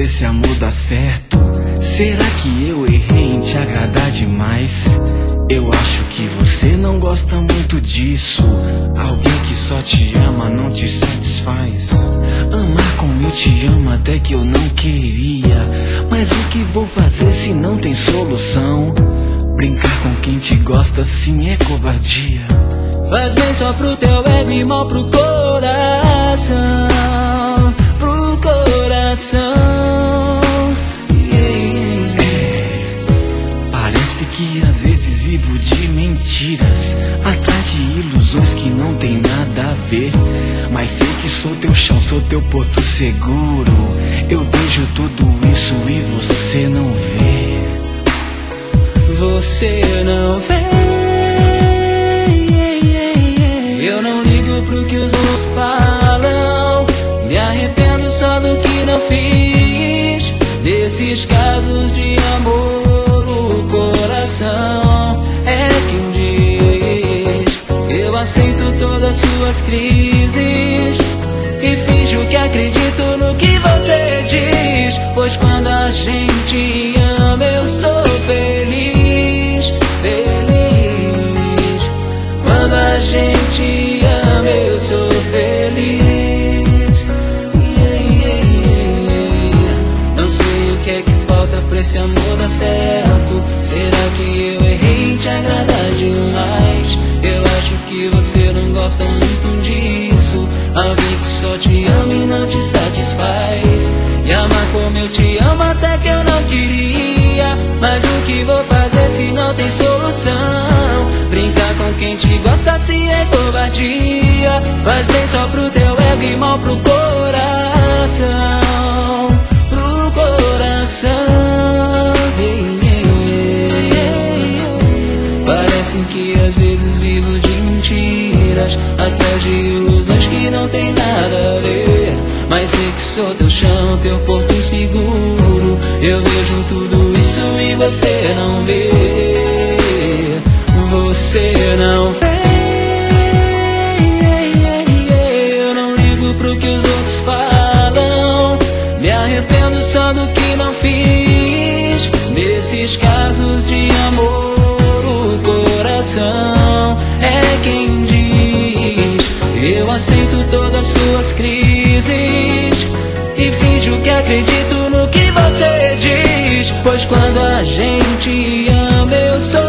esse amor dá certo? Será que eu errei em te agradar demais? Eu acho que você não gosta muito disso. Alguém que só te ama não te satisfaz. Amar como eu te amo até que eu não queria. Mas o que vou fazer se não tem solução? Brincar com quem te gosta assim é covardia. Faz bem só pro teu ego e mal pro coração. Pro coração. Parece que às vezes vivo de mentiras, atrás de ilusões que não tem nada a ver. Mas sei que sou teu chão, sou teu porto seguro. Eu vejo tudo isso e você não vê. Você não vê. Eu não ligo pro que os outros falam. Me arrependo só do que não fiz. Desses casos de amor, o coração é quem diz. Eu aceito todas suas crises e finjo que acredito no que você diz. Pois quando a gente ama eu sou feliz, feliz. Quando a gente ama eu sou feliz. Não sei o que é que falta pra esse amor dar certo. Será que eu errei em te agradar demais? Eu acho que você não gosta muito disso. Alguém que só te ama e não te satisfaz. E amar como eu te amo até que eu não queria. Mas o que vou fazer se não tem solução? Brincar com quem te gosta assim é covardia. Faz bem só pro teu ego e mal pro coração. Pro coração. Parece que às vezes vivo de mentiras, atrás de ilusões que não tem nada a ver. Mas sei que sou teu chão, teu porto seguro. Eu vejo tudo isso e você não vê. Você não vê. Eu não ligo pro que os outros falam. Me arrependo só do que não fiz. Nesses casos de amor, o coração é quem diz. Eu aceito todas suas crises e finjo que acredito no que você diz. Pois quando a gente ama eu sou